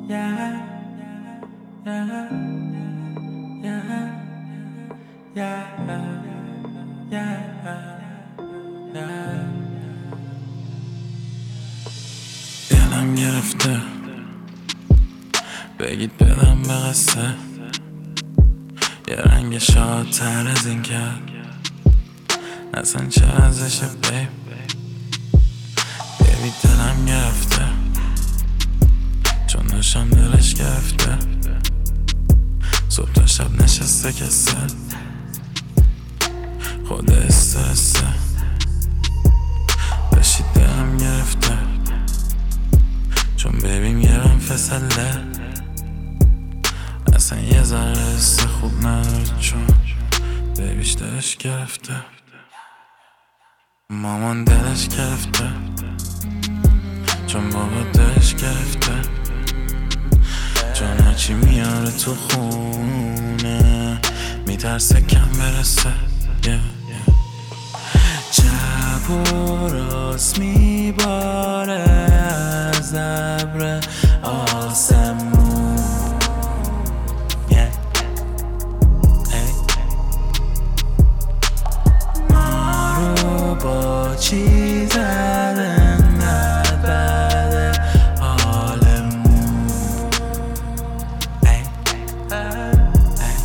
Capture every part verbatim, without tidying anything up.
yeah, yeah, yeah, yeah, yeah. دلم گرفته بگید بدم به قصه یه رنگ شادتر از این کرد اصلا چه ازشه بیب بیبی دلم گرفته چون داشتم دلش گرفته صبح تا شب نشسته کسه خود استرسه بشید دلم گرفته چون ببین یه رم فسله اصلا یه ذره حس خوب نداره چون بیبیش دلش گرفته مامان دلش گرفته چون بابا دلش گرفته چون هرچی میاره تو خونه میترسه کم برسه yeah, yeah. چپ و راست میباره از ابر آسمون yeah. hey. ما رو با چی زدن بعد بعد حالمون hey. hey.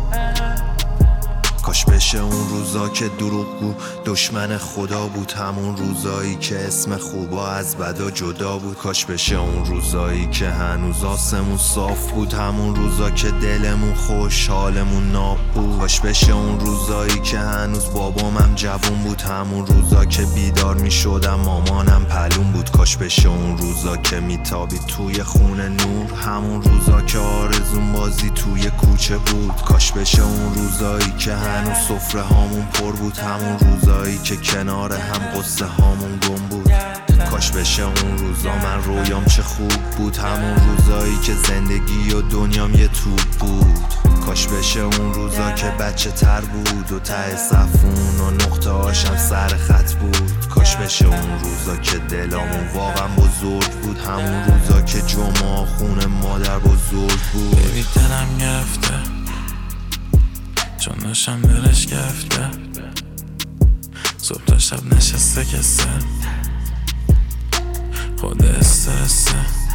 کاش بشه اون روزا که دروغگو دشمن خدا بود، همون روزایی که اسم خوبا از بدا جدا بود. کاش بشه اون روزایی که هنوز آسمون صاف بود، همون روزا که دلمون خوش حالمون ناب بود. کاش بشه اون روزایی که هنوز بابامم جوون بود، همون روزا که بیدار می شدم مامانم پلون بود. کاش بشه اون روزا که میتابید توی خونه نور، همون روزا که آرزون بازی توی کوچه بود. کاش بشه اون روزایی که هنوز سفره هامون پر بود، همون روزایی که کنار هم قصه هامون گم بود. کاش بشه اون روزا من رویام چه خوب بود، همون روزایی که زندگی و دنیام یه توپ بود. کاش بشه اون روزا که بچه تر بود و ته صفون و نقطه هاشم سر خط بود. کاش بشه اون روزا که دلامون واقعا بزرگ بود، همون روزا که جمعه خونه مادر بزرگ بود. بیبی دلم گرفته چون داشتم دلش گرفته صبح تا شب نشسته کسه خود استرسه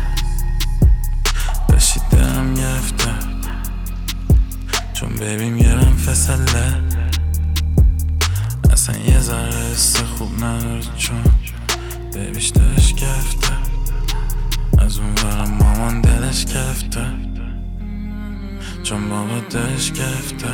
بشید دلم گرفته چون ببین یه رم فسله اصلا یه ذره حس خوب نداره چون بیبیش دلش گرفته از اون ورم مامان دلش گرفته چون بابا دلش گرفته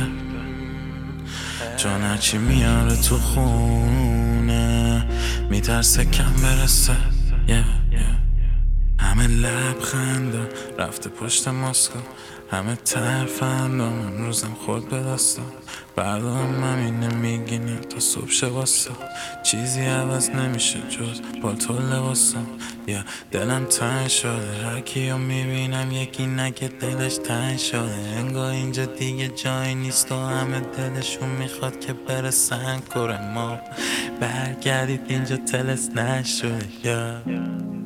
چون هرچی میاره تو خونه میترسه کم برسه yeah, yeah. همه لبخندم رفته پشت ماسکو، همه ترفندم امروزم خود به دستم. بردارم همینه میگینی تا صبح شه واسه چیزی عوض نمیشه جز با تو لباسم. یا دلم تنگ شده هر کیو میبینم یکی نگه دلش تنگ شده، انگار اینجا دیگه جایی نیست و همه دلشون میخواد که برسن کره ما برگردید اینجا تلس نشده yeah.